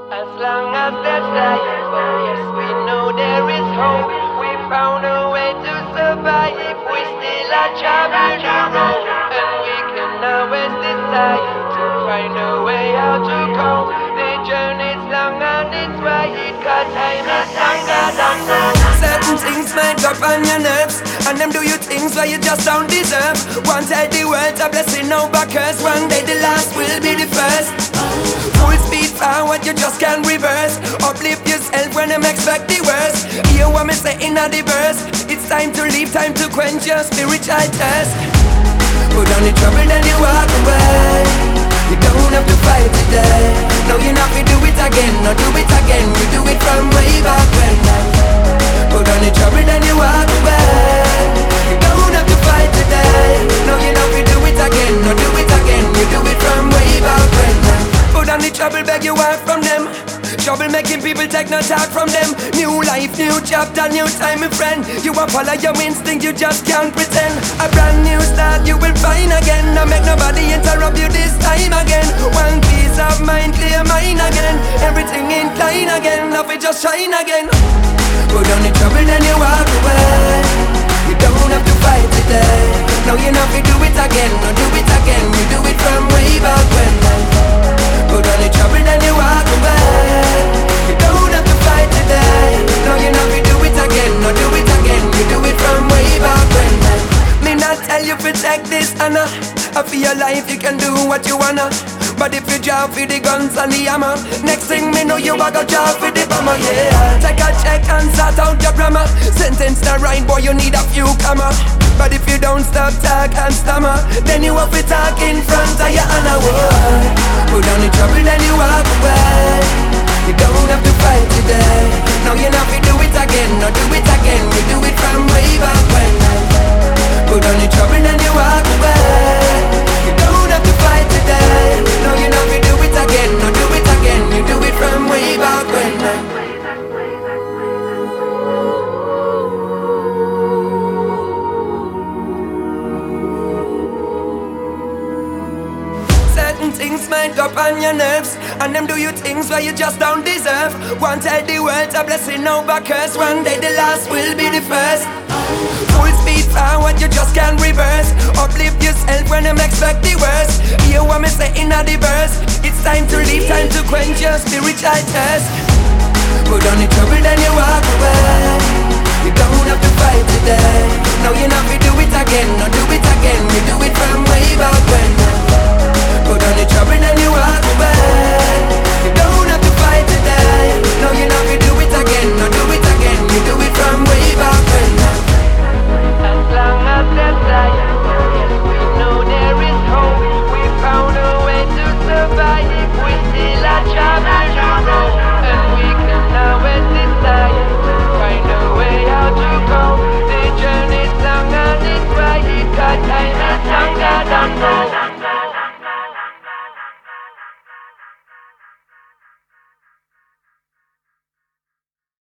As long as there's life, oh yes, we know there is hope. We found a way to survive. We still are traveling the road, and we can always decide to find a way out to go. The journey's long and it's wide, 'cause time is longer than now. Certain things might drop on your nerves, and them do you things where you just don't deserve. One tell the world a blessing over curse. One day the last will be the first. Full speed forward, you just can't reverse. Uplift yourself when them expect the worst. Hear what me say in the verse. It's time to leave, time to quench your spiritual thirst. Put down the trouble, then you walk away. You don't have to fight today. No, you not to do it again, no do it again. You do it from way back when. Put down the trouble, then you walk away. You don't have to fight today. No, you not to do it again, no do it again. You do it from way back when. Put down the trouble, beg you out from them. Trouble making people take no talk from them. New life, new chapter, new time, my friend. You won't follow your instinct, you just can't pretend. A brand new start you will find again. Don't make nobody interrupt you this time again. One piece of mind, clear mind again. Everything inclined again, now it just shine again. Put down the trouble, then you walk away. You don't have to fight today. No, you not to do it again, no do it again. You do it from way back when. Put on the trouble, then you walk away. You don't have to fight today. No, you not to do it again, no do it again. You do it from way back when. Me not tell you to take this honor. For your life you can do what you wanna. But if you drop for the guns and the hammer, next thing me know you a go drop for the bomber, yeah. Take a check and sort out your grammar. Sentence not right, boy, you need a few comma. But if you don't stop talk and stammer, then you have to talk in front of your honor. Put down the trouble, then you walk away. You don't have to fight today. No, you not to do it again, no do it again. You do it from way back when. Put down the trouble, then you walk away. You don't have to fight today. No, you not to do it again, no do it again. You do it from way back when. Things might go on your nerves, and them do you things where you just don't deserve. One tell the world a blessing over curse. One day the last will be the first. Full speed forward, you just can't reverse. Uplift yourself when them expect the worst. Hear what me say in the verse. It's time to leave, time to quench your spiritual thirst. Put on the trouble, then you walk away. You don't have to fight today. No, you not to do it again, no do it again. You do it from way back when. Put on the trouble, then you walk away.